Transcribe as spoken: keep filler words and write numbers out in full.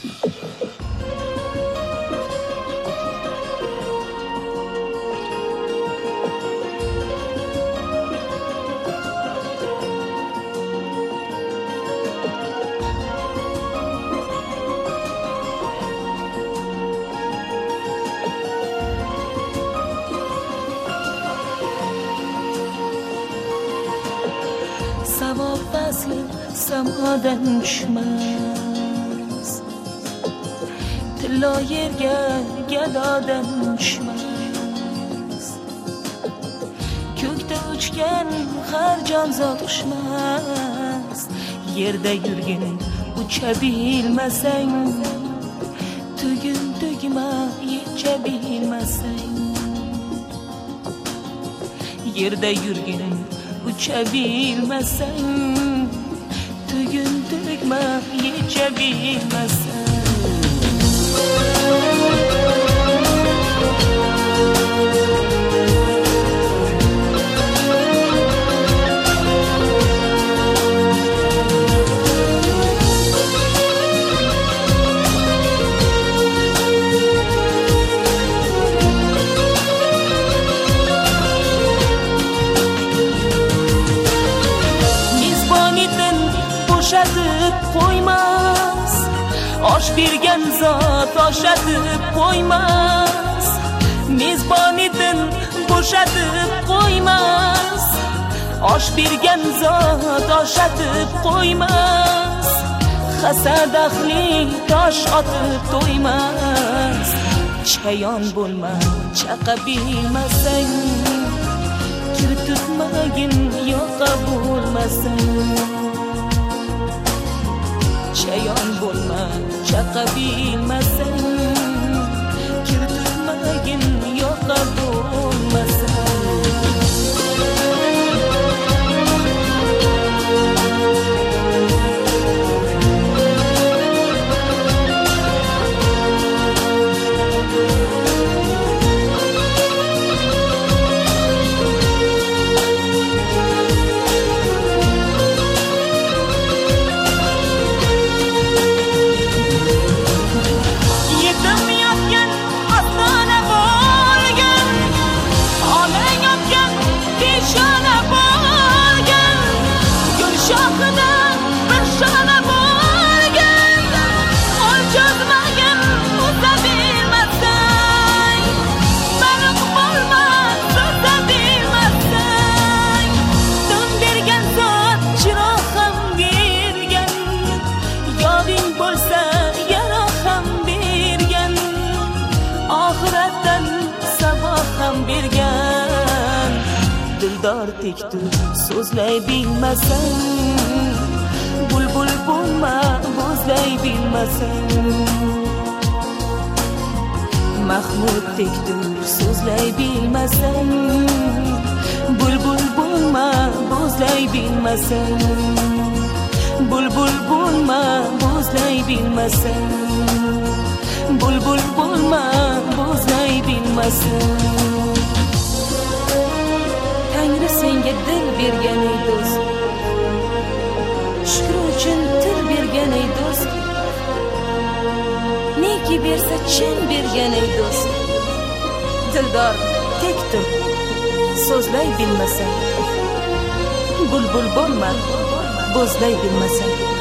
Sabah fasli samadan tushmas, tillo yerga gadodan tushmas. Ko'kda uchgan har jonzot ushmas, yerda yurgin ucha bilmasang, tugin tugma yecha bilmasang. Yerda yurgin ucha bilmasang, tugin tugma yecha bilmasang. Oshatib qo'ymas, osh bergan zot oshatib qo'ymas. Mezbonidan bo'shatib qo'ymas, osh bergan zot oshatib qo'ymas. Hasad ahli tosh otib to'ymas. Chayon bo'lma, chaqa bilmasang, kir tutmagin yoqa bo'lmasang. Chayon bo'lma, chaqa bilmasang, kir tutmagin yoqa bo'lmasang. Dildor tektur so'zlay bilmasang, bulbul bo'lma bo'zlay bilmasang. Mahmud tektur so'zlay bilmasang, bulbul bo'lma bo'zlay bilmasang. Bulbul bo'lma bo'zlay bilmasang, bulbul bo'lma bo'zlay bilmasang. Tangri senga dil bergan ey do'st, shukr uchun til bergan ey do'st. Neki bersa chin bergan ey do'st. Dildor tektur so'zlay bilmasang, bulbul bo'lma bo'zlay bilmasang.